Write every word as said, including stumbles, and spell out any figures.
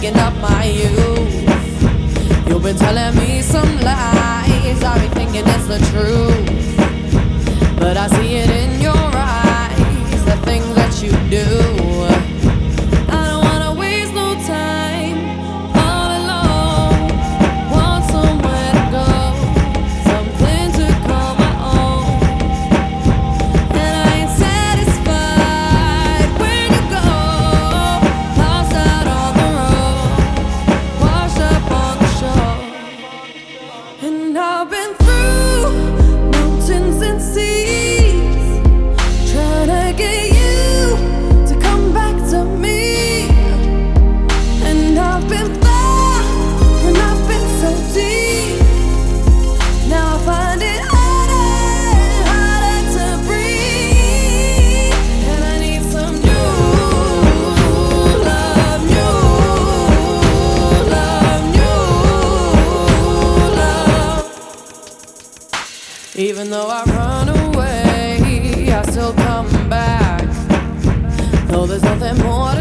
taking up my youth. You've been telling me some lies, I be thinking it's the truth, but I see it in your eyes, the things that you do. I've been through mountains and seas, trying to get you to come back to me. And I've been far and I've been so deep. Now I find it harder and harder to breathe. And I need some new love, new love, new love. Even though I run away, I still come back. Though there's nothing more to